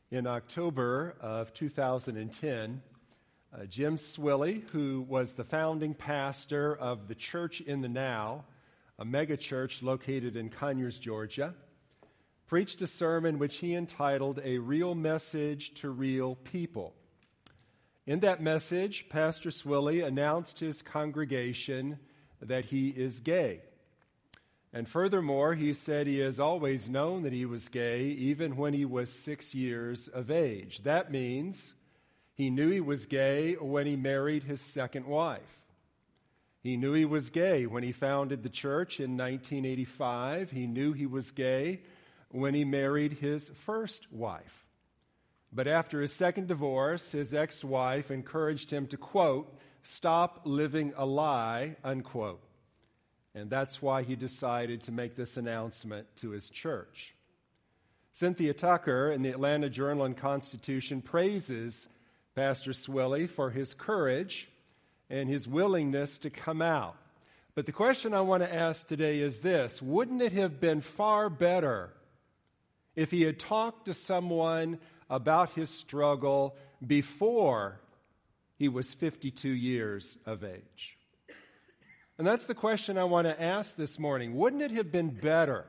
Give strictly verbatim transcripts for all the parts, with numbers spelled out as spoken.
In October of two thousand ten, uh, Jim Swilley, who was the founding pastor of the Church in the Now, a megachurch located in Conyers, Georgia, preached a sermon which he entitled A Real Message to Real People. In that message, Pastor Swilley announced to his congregation that he is gay. And furthermore, he said he has always known that he was gay, even when he was six years of age. That means he knew he was gay when he married his second wife. He knew he was gay when he founded the church in nineteen eighty-five. He knew he was gay when he married his first wife. But after his second divorce, his ex-wife encouraged him to, quote, stop living a lie, unquote. And that's why he decided to make this announcement to his church. Cynthia Tucker in the Atlanta Journal and Constitution praises Pastor Swilley for his courage and his willingness to come out. But the question I want to ask today is this: wouldn't it have been far better if he had talked to someone about his struggle before he was fifty-two years of age? And that's the question I want to ask this morning. Wouldn't it have been better?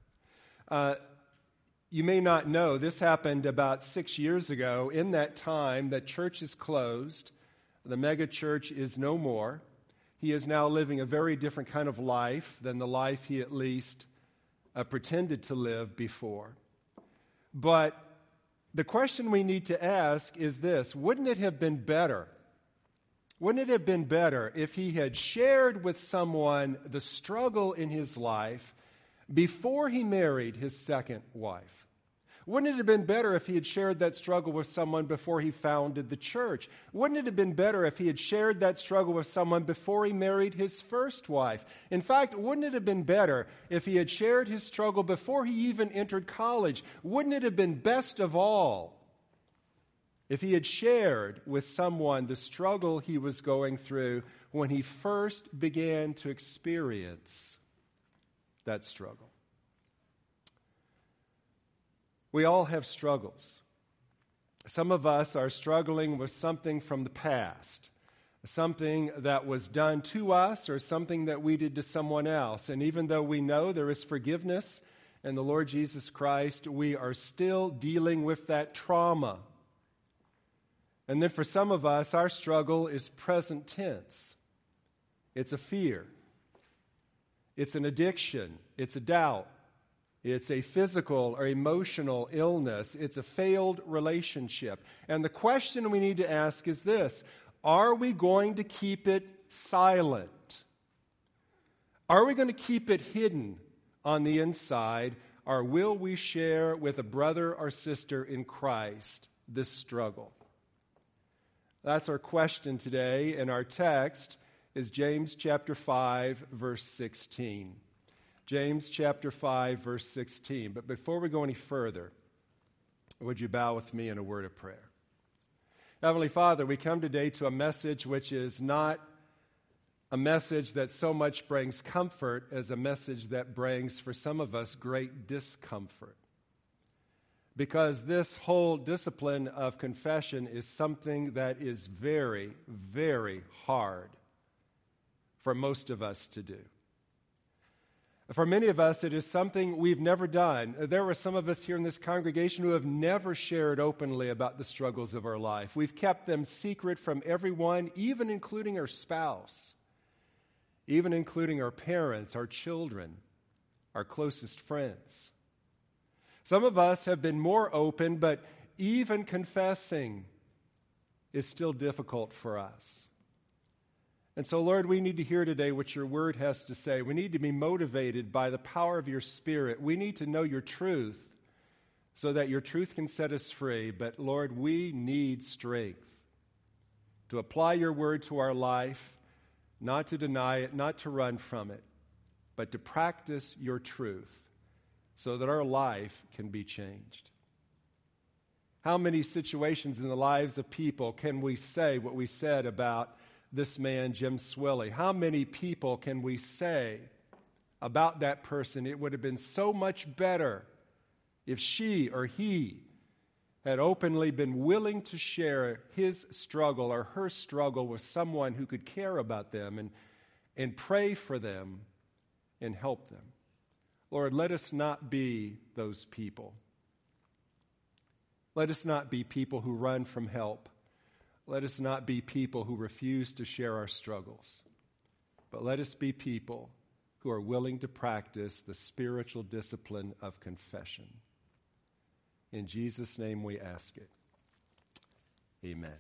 Uh, you may not know, this happened about six years ago. In that time, the church is closed. The mega church is no more. He is now living a very different kind of life than the life he at least uh, pretended to live before. But the question we need to ask is this: wouldn't it have been better? Wouldn't it have been better if he had shared with someone the struggle in his life before he married his second wife? Wouldn't it have been better if he had shared that struggle with someone before he founded the church? Wouldn't it have been better if he had shared that struggle with someone before he married his first wife? In fact, wouldn't it have been better if he had shared his struggle before he even entered college? Wouldn't it have been best of all if he had shared with someone the struggle he was going through when he first began to experience that struggle? We all have struggles. Some of us are struggling with something from the past, something that was done to us or something that we did to someone else. And even though we know there is forgiveness in the Lord Jesus Christ, we are still dealing with that trauma. And then for some of us, our struggle is present tense. It's a fear. It's an addiction. It's a doubt. It's a physical or emotional illness. It's a failed relationship. And the question we need to ask is this: are we going to keep it silent? Are we going to keep it hidden on the inside? Or will we share with a brother or sister in Christ this struggle? That's our question today, and our text is James chapter five, verse sixteen. James chapter five, verse sixteen. But before we go any further, would you bow with me in a word of prayer? Heavenly Father, we come today to a message which is not a message that so much brings comfort as a message that brings, for some of us, great discomfort. Because this whole discipline of confession is something that is very, very hard for most of us to do. For many of us, it is something we've never done. There are some of us here in this congregation who have never shared openly about the struggles of our life. We've kept them secret from everyone, even including our spouse, even including our parents, our children, our closest friends. Some of us have been more open, but even confessing is still difficult for us. And so, Lord, we need to hear today what your word has to say. We need to be motivated by the power of your Spirit. We need to know your truth so that your truth can set us free. But, Lord, we need strength to apply your word to our life, not to deny it, not to run from it, but to practice your truth, so that our life can be changed. How many situations in the lives of people can we say what we said about this man, Jim Swilley? How many people can we say about that person? It would have been so much better if she or he had openly been willing to share his struggle or her struggle with someone who could care about them and, and pray for them and help them. Lord, let us not be those people. Let us not be people who run from help. Let us not be people who refuse to share our struggles. But let us be people who are willing to practice the spiritual discipline of confession. In Jesus' name we ask it. Amen.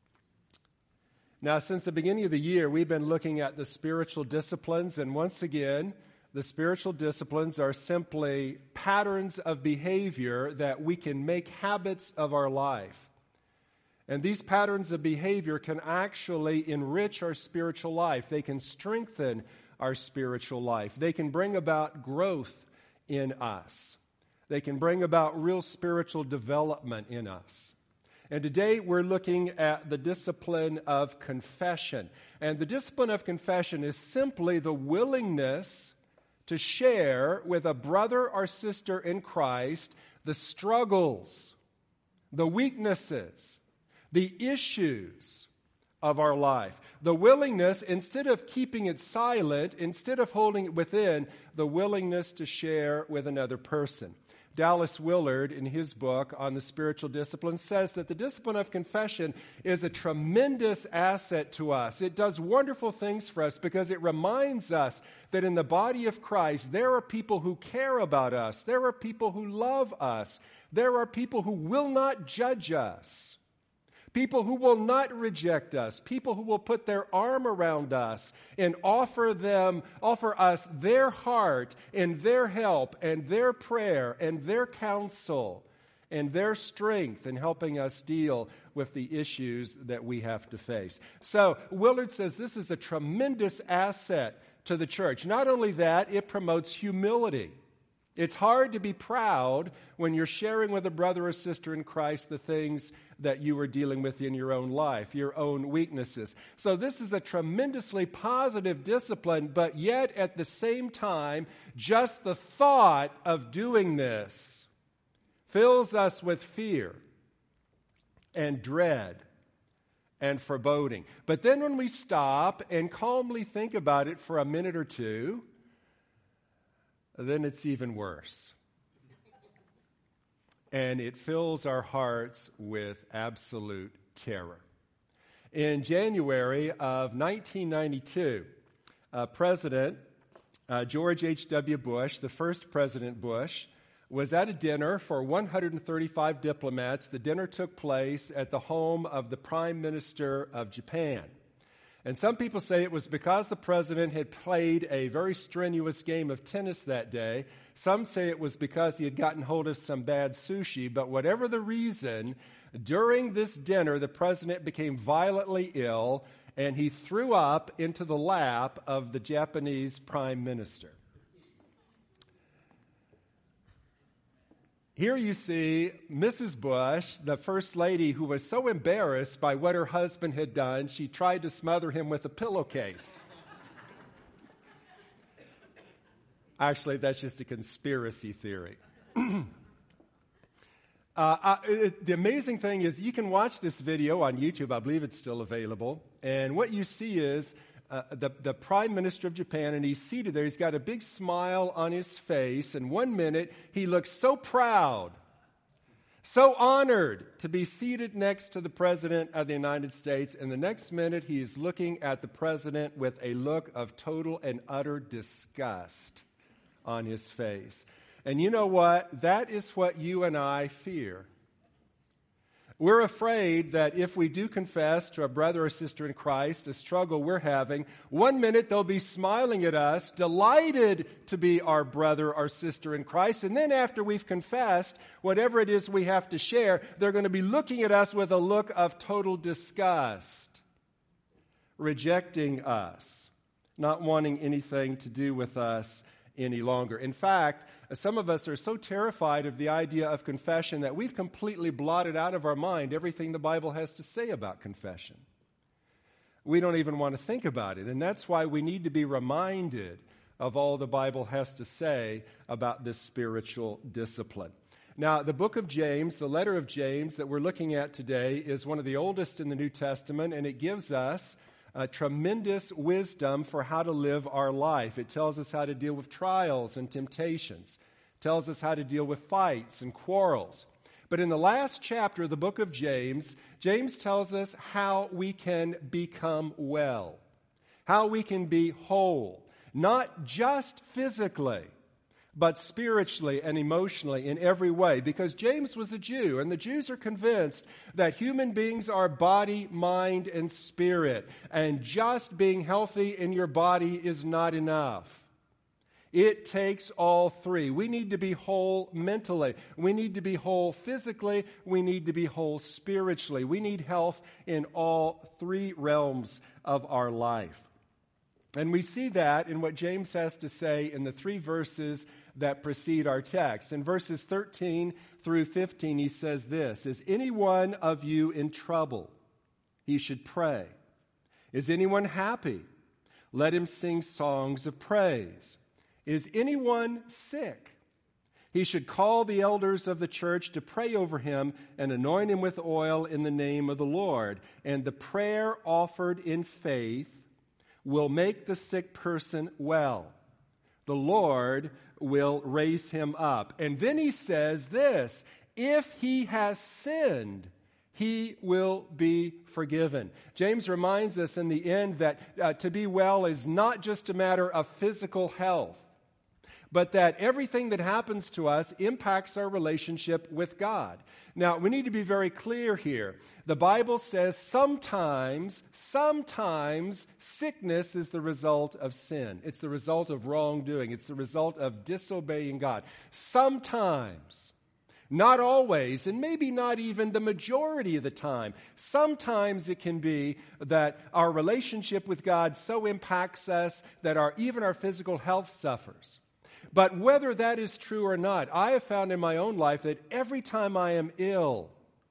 Now, since the beginning of the year, we've been looking at the spiritual disciplines, and once again, the spiritual disciplines are simply patterns of behavior that we can make habits of our life. And these patterns of behavior can actually enrich our spiritual life. They can strengthen our spiritual life. They can bring about growth in us. They can bring about real spiritual development in us. And today we're looking at the discipline of confession. And the discipline of confession is simply the willingness to share with a brother or sister in Christ the struggles, the weaknesses, the issues of our life. The willingness, instead of keeping it silent, instead of holding it within, the willingness to share with another person. Dallas Willard, in his book on the spiritual discipline, says that the discipline of confession is a tremendous asset to us. It does wonderful things for us because it reminds us that in the body of Christ, there are people who care about us. There are people who love us. There are people who will not judge us. People who will not reject us, people who will put their arm around us and offer them, offer us their heart and their help and their prayer and their counsel and their strength in helping us deal with the issues that we have to face. So Willard says this is a tremendous asset to the church. Not only that, it promotes humility. It's hard to be proud when you're sharing with a brother or sister in Christ the things that you are dealing with in your own life, your own weaknesses. So this is a tremendously positive discipline, but yet at the same time, just the thought of doing this fills us with fear and dread and foreboding. But then when we stop and calmly think about it for a minute or two, then it's even worse. And it fills our hearts with absolute terror. In January of nineteen ninety-two, uh, President uh, George H W Bush, the first President Bush, was at a dinner for one hundred thirty-five diplomats. The dinner took place at the home of the Prime Minister of Japan. And some people say it was because the president had played a very strenuous game of tennis that day. Some say it was because he had gotten hold of some bad sushi. But whatever the reason, during this dinner, the president became violently ill, and he threw up into the lap of the Japanese prime minister. Here you see Missus Bush, the first lady, who was so embarrassed by what her husband had done, she tried to smother him with a pillowcase. Actually, that's just a conspiracy theory. uh, uh, it, the amazing thing is you can watch this video on YouTube. I believe it's still available. And what you see is Uh, the, the Prime Minister of Japan, and he's seated there. He's got a big smile on his face, and one minute he looks so proud, so honored to be seated next to the President of the United States, and the next minute he is looking at the President with a look of total and utter disgust on his face. And you know what? That is what you and I fear. We're afraid that if we do confess to a brother or sister in Christ, a struggle we're having, one minute they'll be smiling at us, delighted to be our brother or sister in Christ, and then after we've confessed, whatever it is we have to share, they're going to be looking at us with a look of total disgust, rejecting us, not wanting anything to do with us any longer. In fact, some of us are so terrified of the idea of confession that we've completely blotted out of our mind everything the Bible has to say about confession. We don't even want to think about it, and that's why we need to be reminded of all the Bible has to say about this spiritual discipline. Now, the book of James, the letter of James that we're looking at today, is one of the oldest in the New Testament, and it gives us a tremendous wisdom for how to live our life. It tells us how to deal with trials and temptations. It tells us how to deal with fights and quarrels. But in the last chapter of the book of James, James tells us how we can become well, how we can be whole, not just physically, but spiritually and emotionally in every way. Because James was a Jew, and the Jews are convinced that human beings are body, mind, and spirit. And just being healthy in your body is not enough. It takes all three. We need to be whole mentally. We need to be whole physically. We need to be whole spiritually. We need health in all three realms of our life. And we see that in what James has to say in the three verses that precede our text. In verses thirteen through fifteen, he says this: Is any one of you in trouble? He should pray. Is anyone happy? Let him sing songs of praise. Is anyone sick? He should call the elders of the church to pray over him and anoint him with oil in the name of the Lord. And the prayer offered in faith will make the sick person well. The Lord will raise him up. And then he says this: if he has sinned, he will be forgiven. James reminds us in the end that uh, to be well is not just a matter of physical health, but that everything that happens to us impacts our relationship with God. Now, we need to be very clear here. The Bible says sometimes, sometimes sickness is the result of sin. It's the result of wrongdoing. It's the result of disobeying God. Sometimes, not always, and maybe not even the majority of the time. Sometimes it can be that our relationship with God so impacts us that our even our physical health suffers. But whether that is true or not, I have found in my own life that every time I am ill,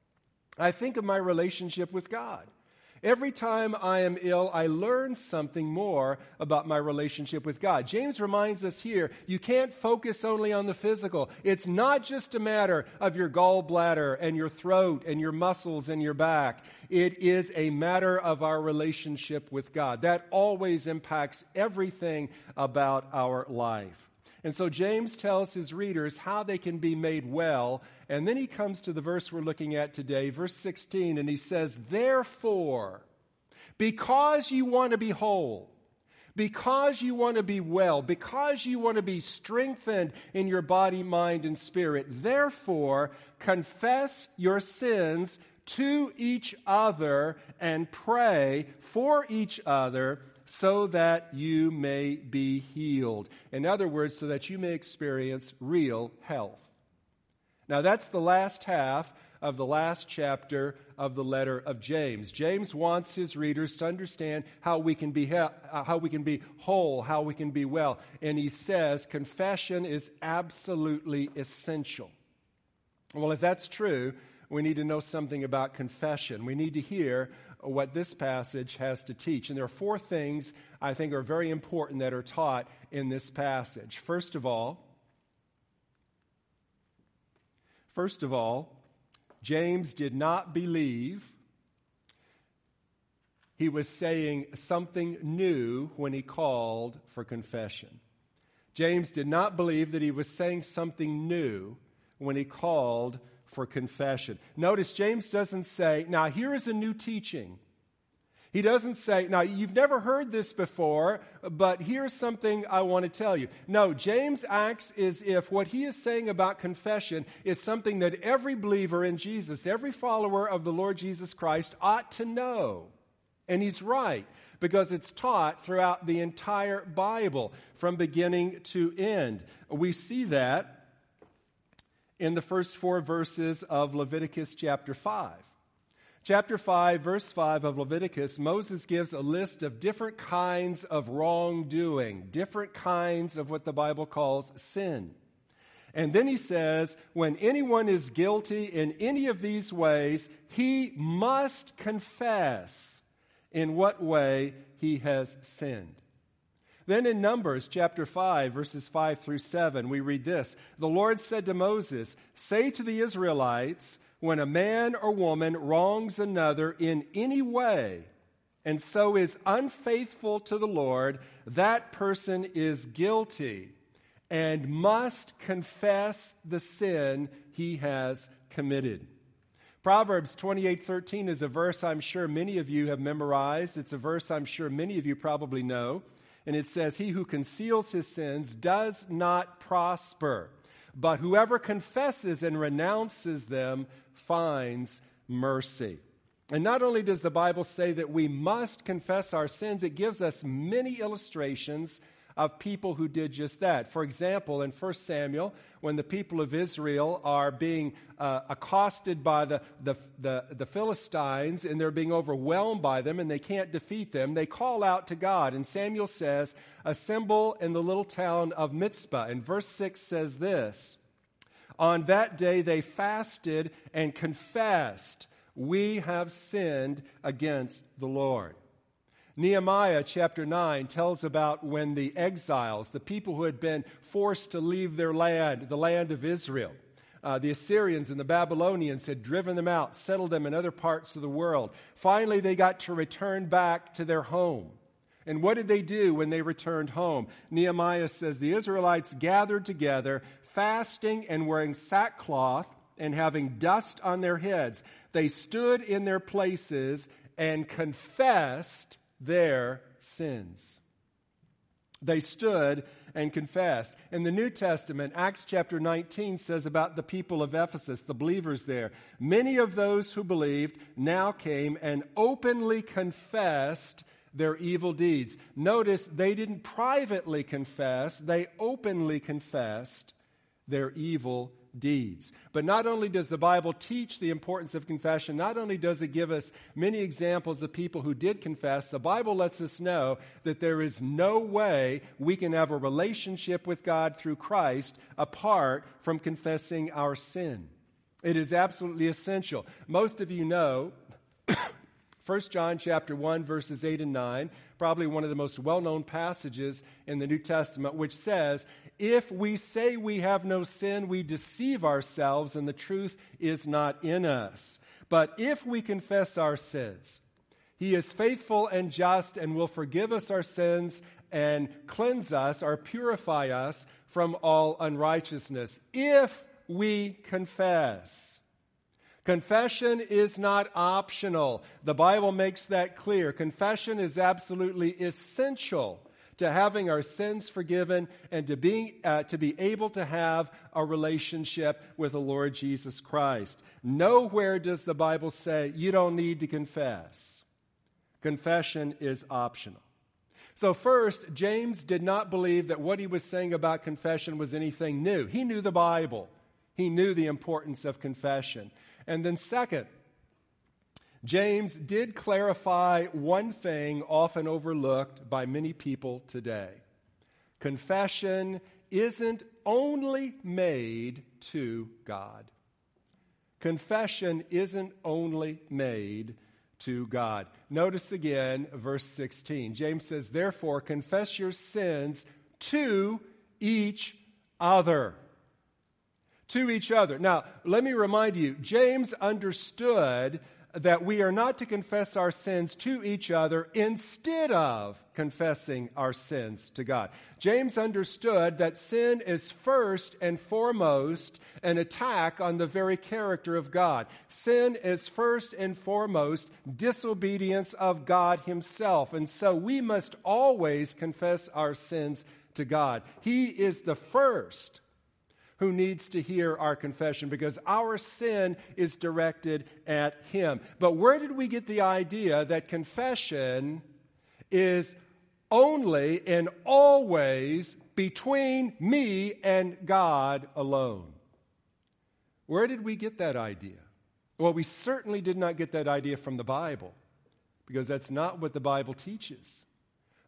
I think of my relationship with God. Every time I am ill, I learn something more about my relationship with God. James reminds us here, you can't focus only on the physical. It's not just a matter of your gallbladder and your throat and your muscles and your back. It is a matter of our relationship with God. That always impacts everything about our life. And so James tells his readers how they can be made well. And then he comes to the verse we're looking at today, verse sixteen, and he says, therefore, because you want to be whole, because you want to be well, because you want to be strengthened in your body, mind, and spirit, therefore, confess your sins to each other and pray for each other so that you may be healed. In other words, so that you may experience real health. Now, that's the last half of the last chapter of the letter of James. James wants his readers to understand how we can be he- how we can be whole, how we can be well. And he says confession is absolutely essential. Well, if that's true, we need to know something about confession. We need to hear what this passage has to teach. And there are four things I think are very important that are taught in this passage. First of all, first of all, James did not believe he was saying something new when he called for confession. James did not believe that he was saying something new when he called for confession. Notice James doesn't say, now here is a new teaching. He doesn't say, now you've never heard this before, but here's something I want to tell you. No, James acts as if what he is saying about confession is something that every believer in Jesus, every follower of the Lord Jesus Christ ought to know. And he's right, because it's taught throughout the entire Bible, from beginning to end. We see that in the first four verses of Leviticus chapter five. Chapter five, verse five of Leviticus, Moses gives a list of different kinds of wrongdoing, different kinds of what the Bible calls sin. And then he says, when anyone is guilty in any of these ways, he must confess in what way he has sinned. Then in Numbers chapter five, verses five through seven, we read this. The Lord said to Moses, "Say to the Israelites, when a man or woman wrongs another in any way, and so is unfaithful to the Lord, that person is guilty and must confess the sin he has committed." Proverbs twenty-eight thirteen is a verse I'm sure many of you have memorized. It's a verse I'm sure many of you probably know. And it says, "He who conceals his sins does not prosper, but whoever confesses and renounces them finds mercy." And not only does the Bible say that we must confess our sins, it gives us many illustrations of people who did just that. For example, in First Samuel, when the people of Israel are being uh, accosted by the, the, the, the Philistines and they're being overwhelmed by them and they can't defeat them, they call out to God. And Samuel says, "Assemble in the little town of Mizpah." And verse six says this, "On that day they fasted and confessed, 'We have sinned against the Lord.'" Nehemiah chapter nine tells about when the exiles, the people who had been forced to leave their land, the land of Israel, uh, the Assyrians and the Babylonians had driven them out, settled them in other parts of the world. Finally, they got to return back to their home. And what did they do when they returned home? Nehemiah says the Israelites gathered together, fasting and wearing sackcloth and having dust on their heads. They stood in their places and confessed their sins. They stood and confessed. In the New Testament, Acts chapter nineteen says about the people of Ephesus, the believers there, "Many of those who believed now came and openly confessed their evil deeds." Notice they didn't privately confess, they openly confessed their evil deeds. But not only does the Bible teach the importance of confession, not only does it give us many examples of people who did confess, the Bible lets us know that there is no way we can have a relationship with God through Christ apart from confessing our sin. It is absolutely essential. Most of you know First John chapter one, verses eight and nine, probably one of the most well-known passages in the New Testament, which says, "If we say we have no sin, we deceive ourselves, and the truth is not in us. But if we confess our sins, He is faithful and just and will forgive us our sins and cleanse us or purify us from all unrighteousness." If we confess. Confession is not optional. The Bible makes that clear. Confession is absolutely essential to having our sins forgiven and to being uh, to be able to have a relationship with the Lord Jesus Christ. Nowhere does the Bible say you don't need to confess. Confession is optional. So first, James did not believe that what he was saying about confession was anything new. He knew the Bible. He knew the importance of confession. And then second, James did clarify one thing often overlooked by many people today. Confession isn't only made to God. Confession isn't only made to God. Notice again verse sixteen. James says, "Therefore, confess your sins to each other." To each other. Now, let me remind you, James understood that we are not to confess our sins to each other instead of confessing our sins to God. James understood that sin is first and foremost an attack on the very character of God. Sin is first and foremost disobedience of God Himself. And so we must always confess our sins to God. He is the first who needs to hear our confession because our sin is directed at Him. But where did we get the idea that confession is only and always between me and God alone? Where did we get that idea? Well, we certainly did not get that idea from the Bible because that's not what the Bible teaches.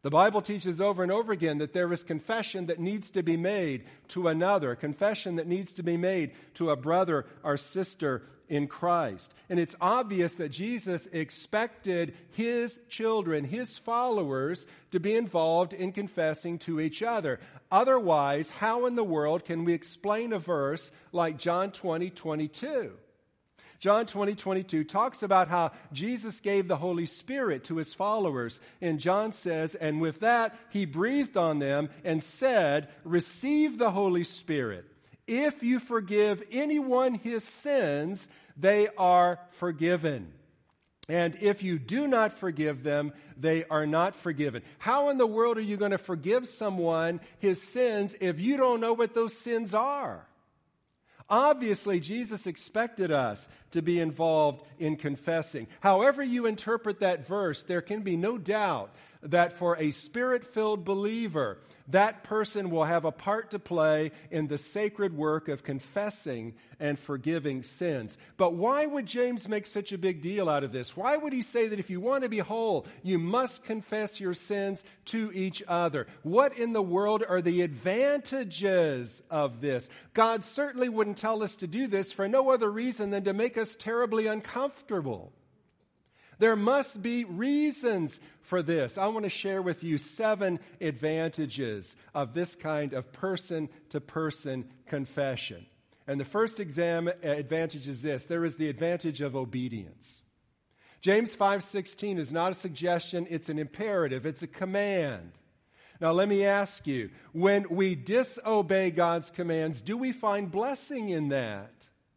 The Bible teaches over and over again that there is confession that needs to be made to another, confession that needs to be made to a brother or sister in Christ. And it's obvious that Jesus expected his children, his followers, to be involved in confessing to each other. Otherwise, how in the world can we explain a verse like John twenty twenty-two? John twenty twenty-two talks about how Jesus gave the Holy Spirit to his followers. And John says, and with that, he breathed on them and said, receive the Holy Spirit. If you forgive anyone his sins, they are forgiven. And if you do not forgive them, they are not forgiven. How in the world are you going to forgive someone his sins if you don't know what those sins are? Obviously, Jesus expected us to be involved in confessing. However you interpret that verse, there can be no doubt that for a Spirit-filled believer, that person will have a part to play in the sacred work of confessing and forgiving sins. But why would James make such a big deal out of this? Why would he say that if you want to be whole, you must confess your sins to each other? What in the world are the advantages of this? God certainly wouldn't tell us to do this for no other reason than to make us terribly uncomfortable. There must be reasons for this. I want to share with you seven advantages of this kind of person-to-person confession. And the first exam advantage is this. There is the advantage of obedience. James five sixteen is not a suggestion, it's an imperative, it's a command. Now let me ask you, when we disobey God's commands, do we find blessing in that?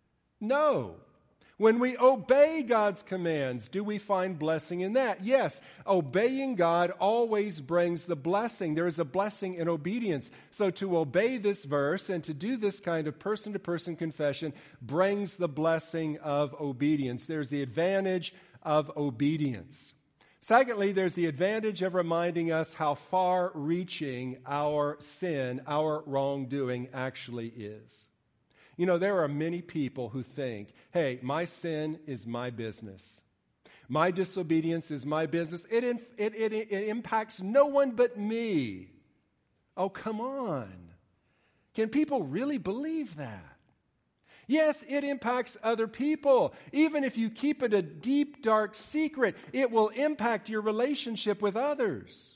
No. When we obey God's commands, do we find blessing in that? Yes, obeying God always brings the blessing. There is a blessing in obedience. So to obey this verse and to do this kind of person-to-person confession brings the blessing of obedience. There's the advantage of obedience. Secondly, there's the advantage of reminding us how far-reaching our sin, our wrongdoing actually is. You know, there are many people who think, hey, my sin is my business. My disobedience is my business. It, it, it, it impacts no one but me. Oh, come on. Can people really believe that? Yes, it impacts other people. Even if you keep it a deep, dark secret, it will impact your relationship with others.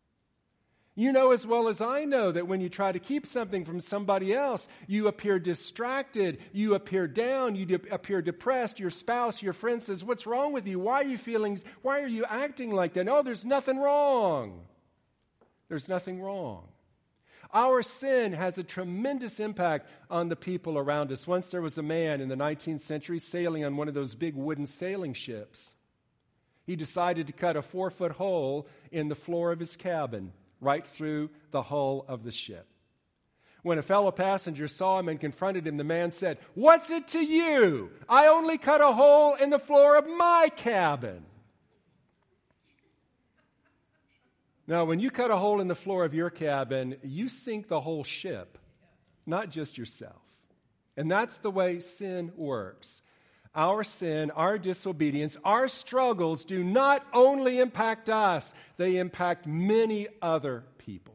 You know as well as I know that when you try to keep something from somebody else, you appear distracted, you appear down, you de- appear depressed. Your spouse, your friend says, what's wrong with you? Why are you feeling, why are you acting like that? No, there's nothing wrong. There's nothing wrong. Our sin has a tremendous impact on the people around us. Once there was a man in the nineteenth century sailing on one of those big wooden sailing ships. He decided to cut a four-foot hole in the floor of his cabin, right through the hull of the ship. When a fellow passenger saw him and confronted him, the man said, what's it to you? I only cut a hole in the floor of my cabin. Now, when you cut a hole in the floor of your cabin, you sink the whole ship, not just yourself. And that's the way sin works. Our sin, our disobedience, our struggles do not only impact us, they impact many other people.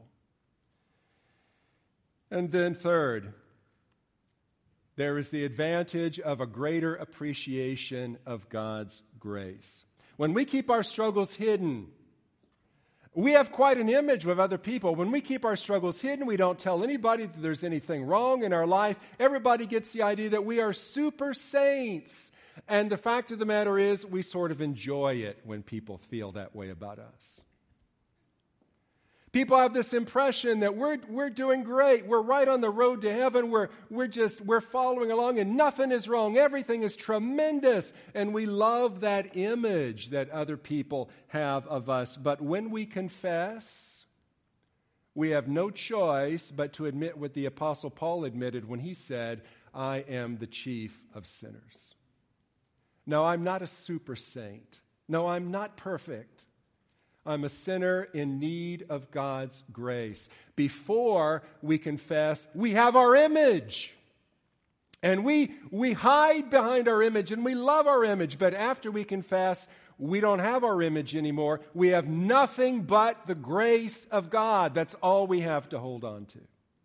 And then third, there is the advantage of a greater appreciation of God's grace. When we keep our struggles hidden, we have quite an image with other people. When we keep our struggles hidden, we don't tell anybody that there's anything wrong in our life. Everybody gets the idea that we are super saints. And the fact of the matter is, we sort of enjoy it when people feel that way about us. People have this impression that we're we're doing great. We're right on the road to heaven. We're we're just we're following along and nothing is wrong. Everything is tremendous. And we love that image that other people have of us. But when we confess, we have no choice but to admit what the Apostle Paul admitted when he said, I am the chief of sinners. No, I'm not a super saint. No, I'm not perfect. I'm a sinner in need of God's grace. Before we confess, we have our image. And we, we hide behind our image and we love our image. But after we confess, We don't have our image anymore. We have nothing but the grace of God. That's all we have to hold on to.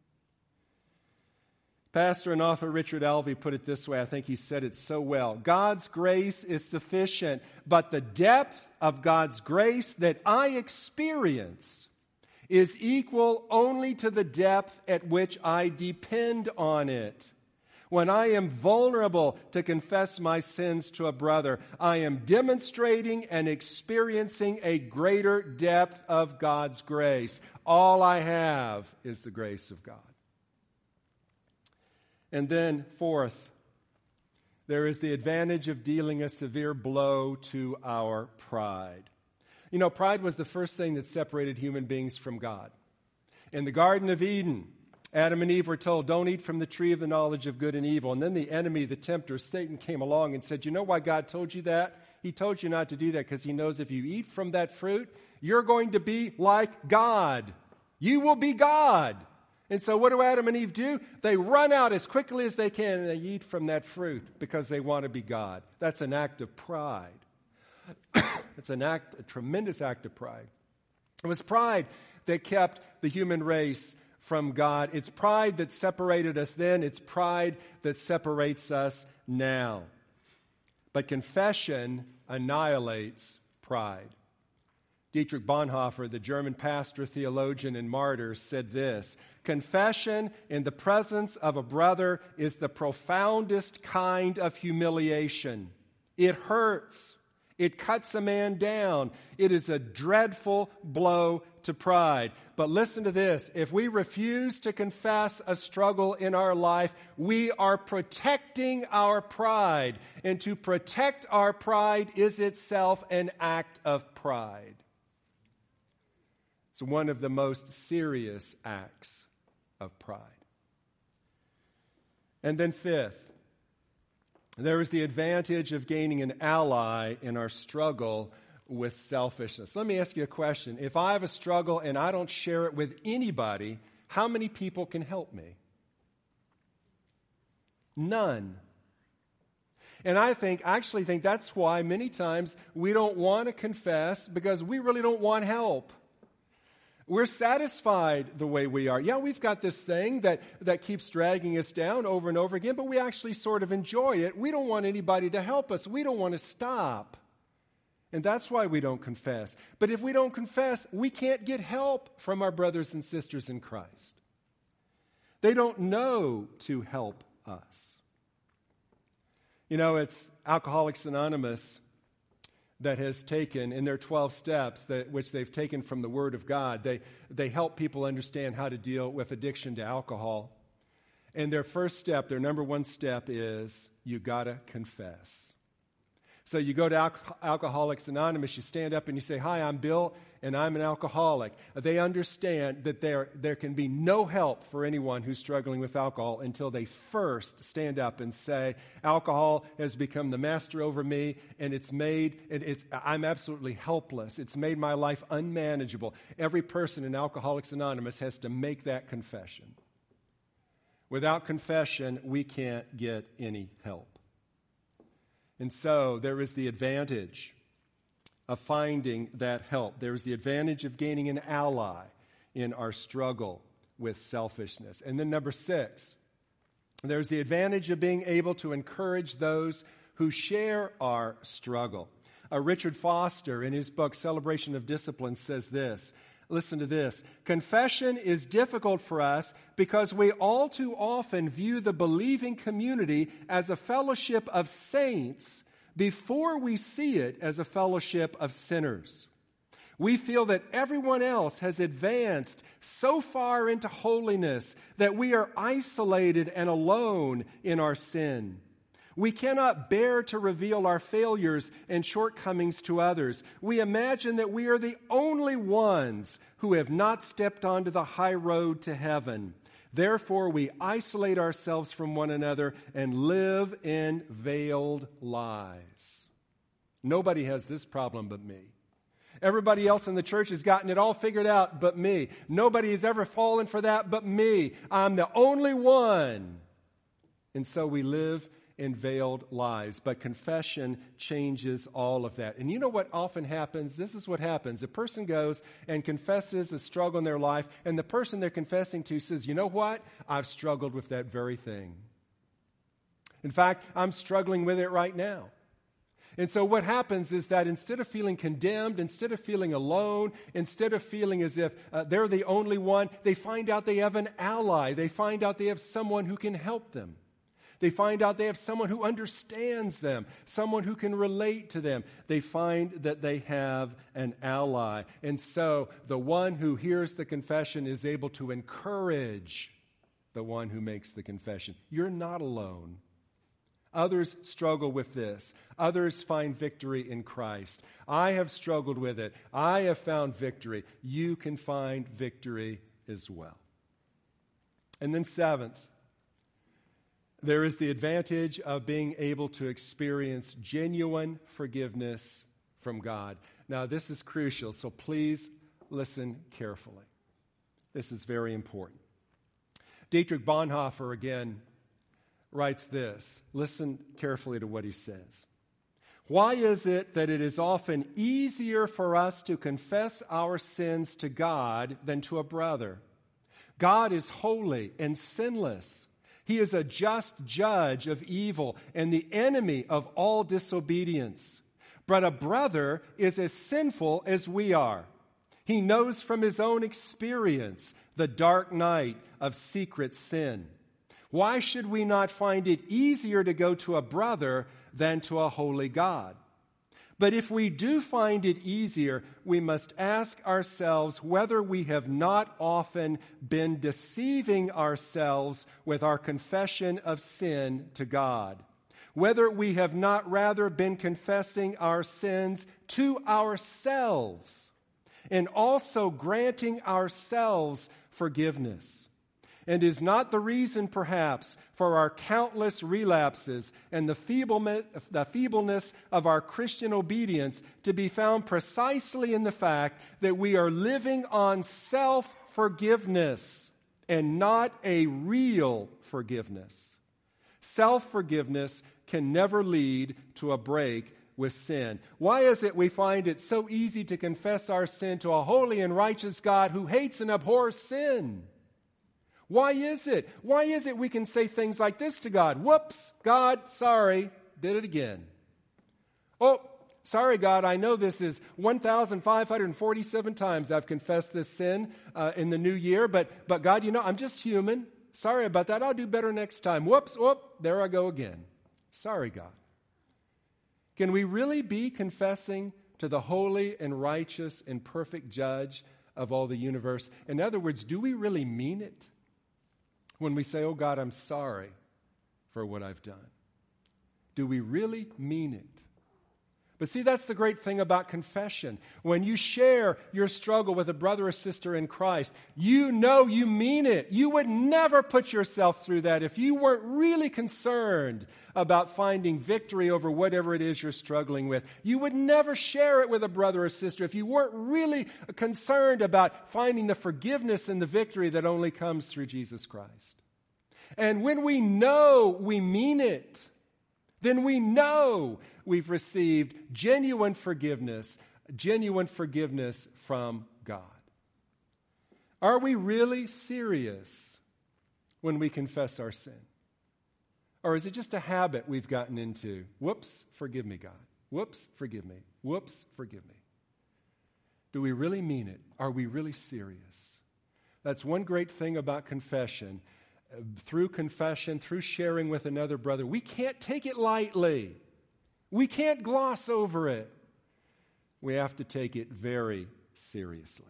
Pastor and author Richard Alvey put it this way. I think he said it so well. God's grace is sufficient, but the depth of God's grace that I experience is equal only to the depth at which I depend on it. When I am vulnerable to confess my sins to a brother, I am demonstrating and experiencing a greater depth of God's grace. All I have is the grace of God. And then, fourth, there is the advantage of dealing a severe blow to our pride. You know, pride was the first thing that separated human beings from God. In the Garden of Eden, Adam and Eve were told, don't eat from the tree of the knowledge of good and evil. And then the enemy, the tempter, Satan, came along and said, you know why God told you that? He told you not to do that because he knows if you eat from that fruit, you're going to be like God. You will be God. And so what do Adam and Eve do? They run out as quickly as they can and they eat from that fruit because they want to be God. That's an act of pride. It's an act, a tremendous act of pride. It was pride that kept the human race from God. It's pride that separated us then. It's pride that separates us now. But confession annihilates pride. Dietrich Bonhoeffer, the German pastor, theologian, and martyr, said this: confession in the presence of a brother is the profoundest kind of humiliation. It hurts. It cuts a man down. It is a dreadful blow to pride. But listen to this. If we refuse to confess a struggle in our life, we are protecting our pride. And to protect our pride is itself an act of pride. It's one of the most serious acts of pride. And then fifth, there is the advantage of gaining an ally in our struggle with selfishness. Let me ask you a question. If I have a struggle and I don't share it with anybody, how many people can help me? None. And I think, I actually think that's why many times we don't want to confess, because we really don't want help. We're satisfied the way we are. Yeah, we've got this thing that, that keeps dragging us down over and over again, but we actually sort of enjoy it. We don't want anybody to help us. We don't want to stop. And that's why we don't confess. But if we don't confess, we can't get help from our brothers and sisters in Christ. They don't know to help us. You know, it's Alcoholics Anonymous that has taken, in their twelve steps, that, which they've taken from the Word of God, they, they help people understand how to deal with addiction to alcohol. And their first step, their number one step is, you got to confess. So you go to Al- Alcoholics Anonymous, you stand up and you say, hi, I'm Bill, and I'm an alcoholic. They understand that there, there can be no help for anyone who's struggling with alcohol until they first stand up and say, alcohol has become the master over me, and it's made, it, it's, I'm absolutely helpless. It's made my life unmanageable. Every person in Alcoholics Anonymous has to make that confession. Without confession, we can't get any help. And so there is the advantage of finding that help. There is the advantage of gaining an ally in our struggle with selfishness. And then number six, there's the advantage of being able to encourage those who share our struggle. Uh, Richard Foster, in his book, Celebration of Discipline, says this. Listen to this. Confession is difficult for us because we all too often view the believing community as a fellowship of saints before we see it as a fellowship of sinners. We feel that everyone else has advanced so far into holiness that we are isolated and alone in our sin. We cannot bear to reveal our failures and shortcomings to others. We imagine that we are the only ones who have not stepped onto the high road to heaven. Therefore, we isolate ourselves from one another and live in veiled lies. Nobody has this problem but me. Everybody else in the church has gotten it all figured out but me. Nobody has ever fallen for that but me. I'm the only one. And so we live and veiled lies. But confession changes all of that. And you know what often happens? This is what happens. A person goes and confesses a struggle in their life, and the person they're confessing to says, you know what? I've struggled with that very thing. In fact, I'm struggling with it right now. And so what happens is that instead of feeling condemned, instead of feeling alone, instead of feeling as if uh, they're the only one, they find out they have an ally. They find out they have someone who can help them. They find out they have someone who understands them, someone who can relate to them. They find that they have an ally. And so the one who hears the confession is able to encourage the one who makes the confession. You're not alone. Others struggle with this. Others find victory in Christ. I have struggled with it. I have found victory. You can find victory as well. And then seventh, there is the advantage of being able to experience genuine forgiveness from God. Now, this is crucial, so please listen carefully. This is very important. Dietrich Bonhoeffer, again, writes this. Listen carefully to what he says. Why is it that it is often easier for us to confess our sins to God than to a brother? God is holy and sinless. He is a just judge of evil and the enemy of all disobedience. But a brother is as sinful as we are. He knows from his own experience the dark night of secret sin. Why should we not find it easier to go to a brother than to a holy God? But if we do find it easier, we must ask ourselves whether we have not often been deceiving ourselves with our confession of sin to God. Whether we have not rather been confessing our sins to ourselves and also granting ourselves forgiveness. And is not the reason, perhaps, for our countless relapses and the feebleness, the feebleness of our Christian obedience to be found precisely in the fact that we are living on self-forgiveness and not a real forgiveness. Self-forgiveness can never lead to a break with sin. Why is it we find it so easy to confess our sin to a holy and righteous God who hates and abhors sin? Why is it? Why is it we can say things like this to God? Whoops, God, sorry, did it again. Oh, sorry, God, I know this is one thousand five hundred forty-seven times I've confessed this sin uh, in the new year, but, but God, you know, I'm just human. Sorry about that. I'll do better next time. Whoops, whoop, there I go again. Sorry, God. Can we really be confessing to the holy and righteous and perfect judge of all the universe? In other words, do we really mean it? When we say, oh God, I'm sorry for what I've done. Do we really mean it? But see, that's the great thing about confession. When you share your struggle with a brother or sister in Christ, you know you mean it. You would never put yourself through that if you weren't really concerned about finding victory over whatever it is you're struggling with. You would never share it with a brother or sister if you weren't really concerned about finding the forgiveness and the victory that only comes through Jesus Christ. And when we know we mean it, then we know we've received genuine forgiveness, genuine forgiveness from God. Are we really serious when we confess our sin? Or is it just a habit we've gotten into? Whoops, forgive me, God. Whoops, forgive me. Whoops, forgive me. Do we really mean it? Are we really serious? That's one great thing about confession. Through confession, through sharing with another brother, we can't take it lightly. We can't gloss over it. We have to take it very seriously.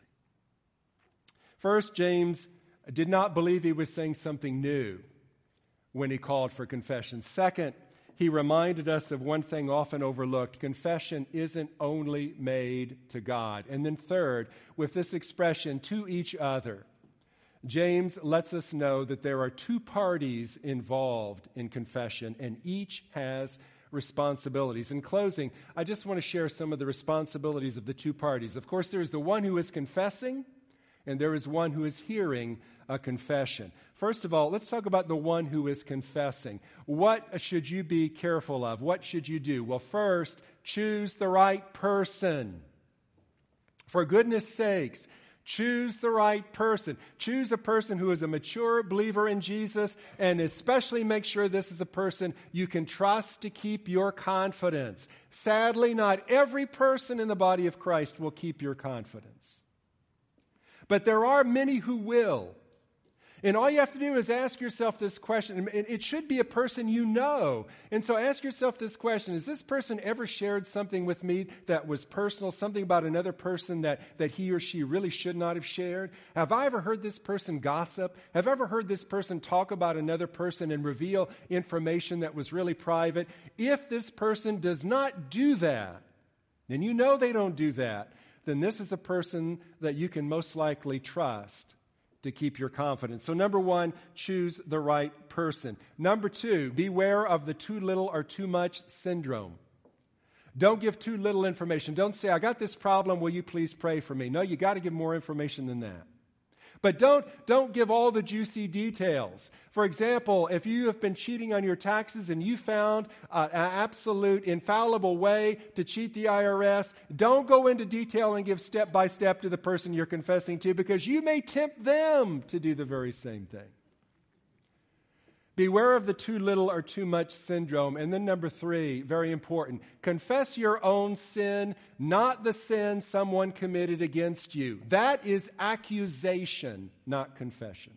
First, James did not believe he was saying something new when he called for confession. Second, he reminded us of one thing often overlooked. Confession isn't only made to God. And then third, with this expression, to each other, James lets us know that there are two parties involved in confession, and each has responsibilities. In closing, I just want to share some of the responsibilities of the two parties. Of course, there's the one who is confessing, and there is one who is hearing a confession. First of all, let's talk about the one who is confessing. What should you be careful of? What should you do? Well, first, choose the right person. For goodness sakes, choose the right person. Choose a person who is a mature believer in Jesus, and especially make sure this is a person you can trust to keep your confidence. Sadly, not every person in the body of Christ will keep your confidence. But there are many who will. And all you have to do is ask yourself this question. It should be a person you know. And so ask yourself this question. Has this person ever shared something with me that was personal, something about another person that, that he or she really should not have shared? Have I ever heard this person gossip? Have I ever heard this person talk about another person and reveal information that was really private? If this person does not do that, and you know they don't do that, then this is a person that you can most likely trust to keep your confidence. So number one, choose the right person. Number two, beware of the too little or too much syndrome. Don't give too little information. Don't say, I got this problem, will you please pray for me? No, you got to give more information than that. But don't, don't give all the juicy details. For example, if you have been cheating on your taxes and you found uh, an absolute infallible way to cheat the I R S, don't go into detail and give step by step to the person you're confessing to, because you may tempt them to do the very same thing. Beware of the too little or too much syndrome. And then number three, very important, confess your own sin, not the sin someone committed against you. That is accusation, not confession.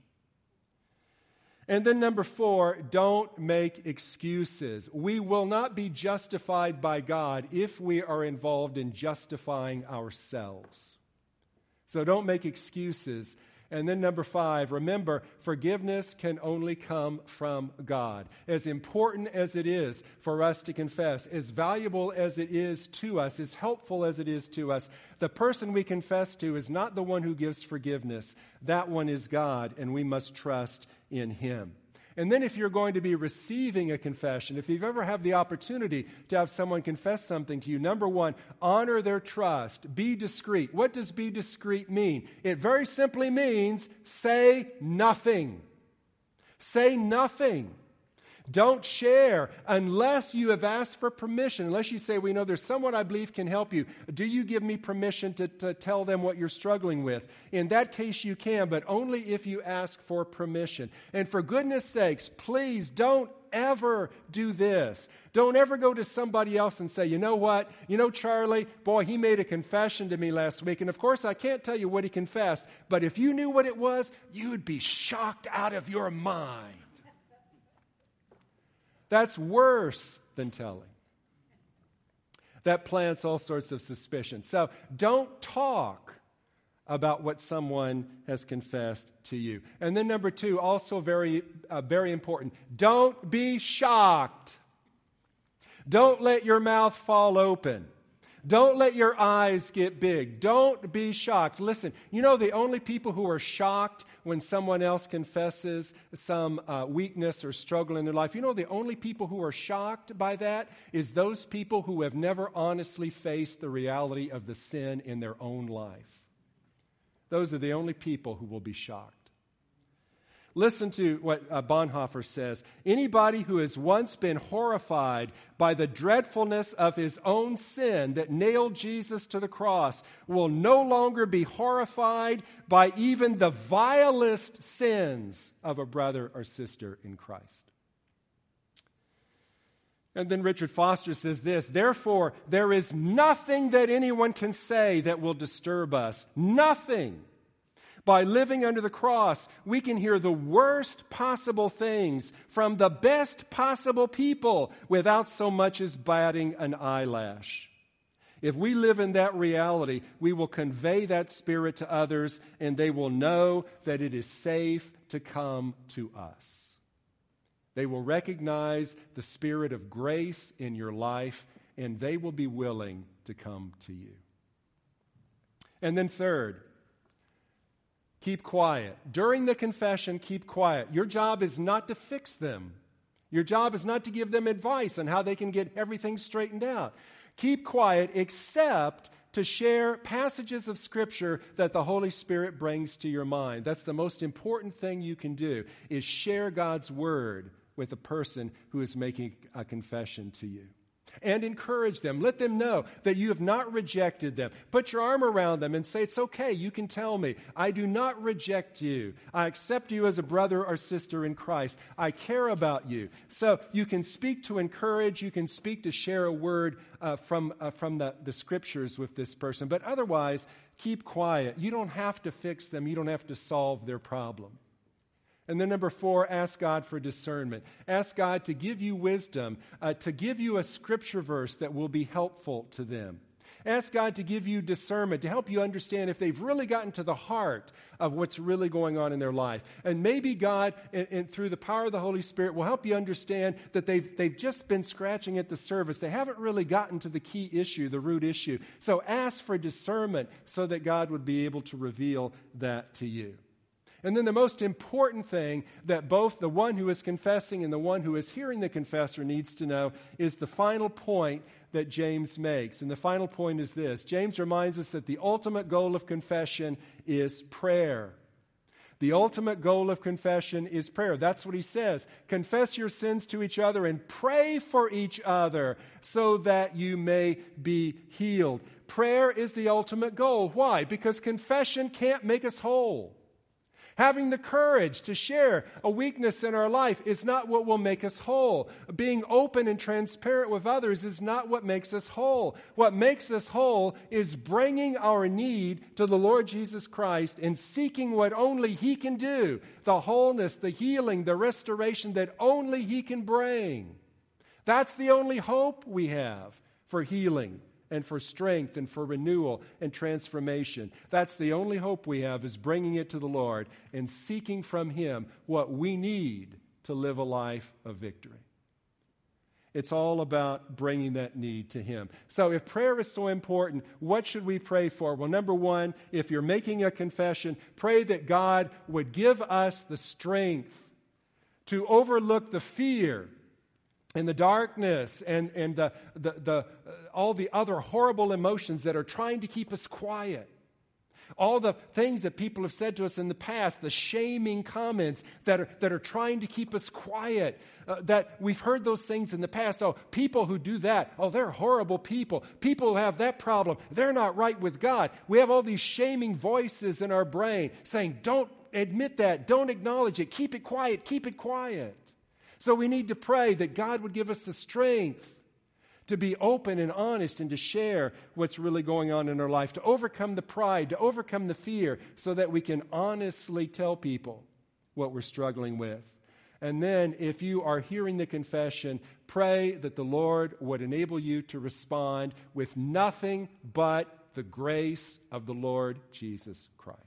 And then number four, don't make excuses. We will not be justified by God if we are involved in justifying ourselves. So don't make excuses. And then number five, remember, forgiveness can only come from God. As important as it is for us to confess, as valuable as it is to us, as helpful as it is to us, the person we confess to is not the one who gives forgiveness. That one is God, and we must trust in Him. And then if you're going to be receiving a confession, if you've ever had the opportunity to have someone confess something to you, number one, honor their trust. Be discreet. What does be discreet mean? It very simply means say nothing. Say nothing. Don't share unless you have asked for permission, unless you say, well, you know, there's someone I believe can help you. Do you give me permission to, to tell them what you're struggling with? In that case, you can, but only if you ask for permission. And for goodness sakes, please don't ever do this. Don't ever go to somebody else and say, you know what? You know, Charlie, boy, he made a confession to me last week. And of course, I can't tell you what he confessed, but if you knew what it was, you'd be shocked out of your mind. That's worse than telling. That plants all sorts of suspicion. So don't talk about what someone has confessed to you. And then number two, also very, uh, very important, don't be shocked. Don't let your mouth fall open. Don't let your eyes get big. Don't be shocked. Listen, you know the only people who are shocked when someone else confesses some uh, weakness or struggle in their life, you know the only people who are shocked by that is those people who have never honestly faced the reality of the sin in their own life. Those are the only people who will be shocked. Listen to what uh, Bonhoeffer says. Anybody who has once been horrified by the dreadfulness of his own sin that nailed Jesus to the cross will no longer be horrified by even the vilest sins of a brother or sister in Christ. And then Richard Foster says this, therefore, there is nothing that anyone can say that will disturb us. Nothing. By living under the cross, we can hear the worst possible things from the best possible people without so much as batting an eyelash. If we live in that reality, we will convey that spirit to others, and they will know that it is safe to come to us. They will recognize the spirit of grace in your life, and they will be willing to come to you. And then third, keep quiet. During the confession, keep quiet. Your job is not to fix them. Your job is not to give them advice on how they can get everything straightened out. Keep quiet except to share passages of Scripture that the Holy Spirit brings to your mind. That's the most important thing you can do, is share God's Word with a person who is making a confession to you. And encourage them. Let them know that you have not rejected them. Put your arm around them and say, it's okay, you can tell me. I do not reject you. I accept you as a brother or sister in Christ. I care about you. So you can speak to encourage. You can speak to share a word uh, from, uh, from the, the Scriptures with this person. But otherwise, keep quiet. You don't have to fix them. You don't have to solve their problem. And then number four, ask God for discernment. Ask God to give you wisdom, uh, to give you a Scripture verse that will be helpful to them. Ask God to give you discernment, to help you understand if they've really gotten to the heart of what's really going on in their life. And maybe God, in, in, through the power of the Holy Spirit, will help you understand that they've, they've just been scratching at the surface. They haven't really gotten to the key issue, the root issue. So ask for discernment so that God would be able to reveal that to you. And then the most important thing that both the one who is confessing and the one who is hearing the confessor needs to know is the final point that James makes. And the final point is this. James reminds us that the ultimate goal of confession is prayer. The ultimate goal of confession is prayer. That's what he says. Confess your sins to each other and pray for each other so that you may be healed. Prayer is the ultimate goal. Why? Because confession can't make us whole. Having the courage to share a weakness in our life is not what will make us whole. Being open and transparent with others is not what makes us whole. What makes us whole is bringing our need to the Lord Jesus Christ and seeking what only He can do. The wholeness, the healing, the restoration that only He can bring. That's the only hope we have for healing and for strength and for renewal and transformation. That's the only hope we have, is bringing it to the Lord and seeking from Him what we need to live a life of victory. It's all about bringing that need to Him. So if prayer is so important, what should we pray for? Well, number one, if you're making a confession, pray that God would give us the strength to overlook the fear and the darkness and, and the, the, the, uh, all the other horrible emotions that are trying to keep us quiet. All the things that people have said to us in the past, the shaming comments that are, that are trying to keep us quiet, uh, that we've heard those things in the past. Oh, people who do that, oh, they're horrible people. People who have that problem, they're not right with God. We have all these shaming voices in our brain saying, don't admit that, don't acknowledge it, keep it quiet, keep it quiet. So we need to pray that God would give us the strength to be open and honest and to share what's really going on in our life, to overcome the pride, to overcome the fear, so that we can honestly tell people what we're struggling with. And then if you are hearing the confession, pray that the Lord would enable you to respond with nothing but the grace of the Lord Jesus Christ.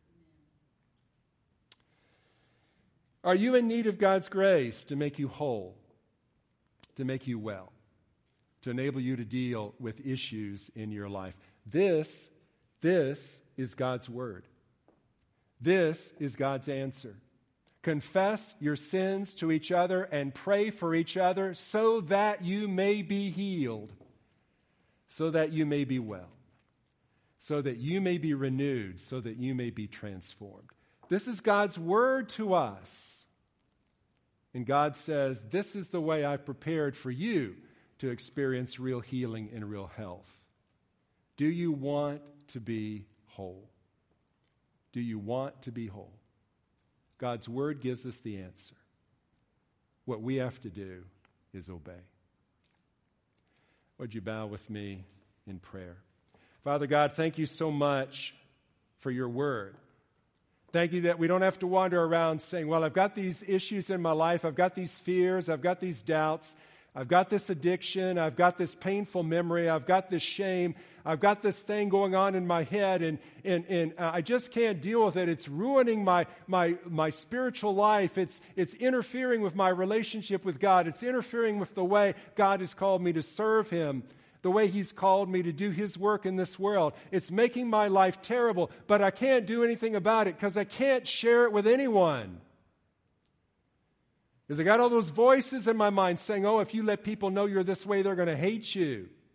Are you in need of God's grace to make you whole, to make you well, to enable you to deal with issues in your life? This, this is God's Word. This is God's answer. Confess your sins to each other and pray for each other so that you may be healed, so that you may be well, so that you may be renewed, so that you may be transformed. This is God's Word to us. And God says, this is the way I've prepared for you to experience real healing and real health. Do you want to be whole? Do you want to be whole? God's Word gives us the answer. What we have to do is obey. Would you bow with me in prayer? Father God, thank you so much for your Word. Thank you that we don't have to wander around saying, well, I've got these issues in my life. I've got these fears. I've got these doubts. I've got this addiction. I've got this painful memory. I've got this shame. I've got this thing going on in my head, and, and, and I just can't deal with it. It's ruining my, my, my spiritual life. It's, it's interfering with my relationship with God. It's interfering with the way God has called me to serve Him, the way He's called me to do His work in this world. It's making my life terrible, but I can't do anything about it because I can't share it with anyone. Because I got all those voices in my mind saying, oh, if you let people know you're this way, they're going to hate you.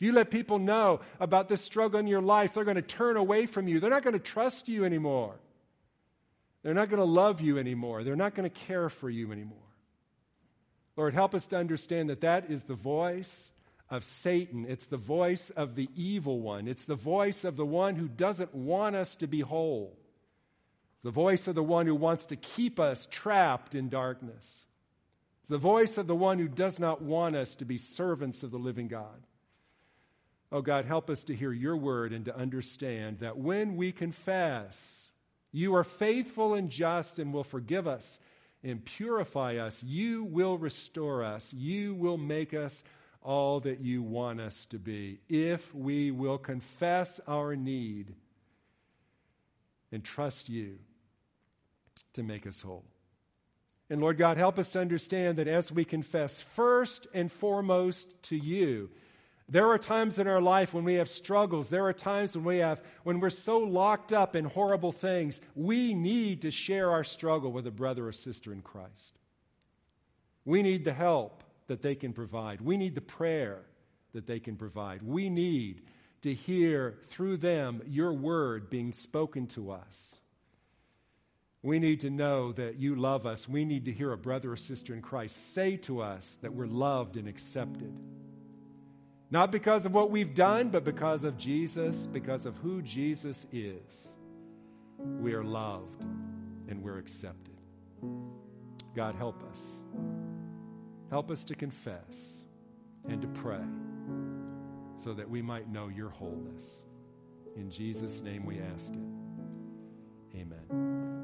If you let people know about this struggle in your life, they're going to turn away from you. They're not going to trust you anymore. They're not going to love you anymore. They're not going to care for you anymore. Lord, help us to understand that that is the voice of Satan. It's the voice of the evil one. It's the voice of the one who doesn't want us to be whole. It's the voice of the one who wants to keep us trapped in darkness. It's the voice of the one who does not want us to be servants of the living God. Oh God, help us to hear your word and to understand that when we confess, you are faithful and just and will forgive us and purify us. You will restore us. You will make us all that you want us to be if we will confess our need and trust you to make us whole. And Lord God, help us to understand that as we confess first and foremost to you, there are times in our life when we have struggles. There are times when we have, when we're so locked up in horrible things, we need to share our struggle with a brother or sister in Christ. We need the help that they can provide. We need the prayer that they can provide. We need to hear through them your word being spoken to us. We need to know that you love us. We need to hear a brother or sister in Christ say to us that we're loved and accepted. Not because of what we've done, but because of Jesus, because of who Jesus is. We are loved and we're accepted. God, help us. Help us to confess and to pray so that we might know your wholeness. In Jesus' name we ask it. Amen.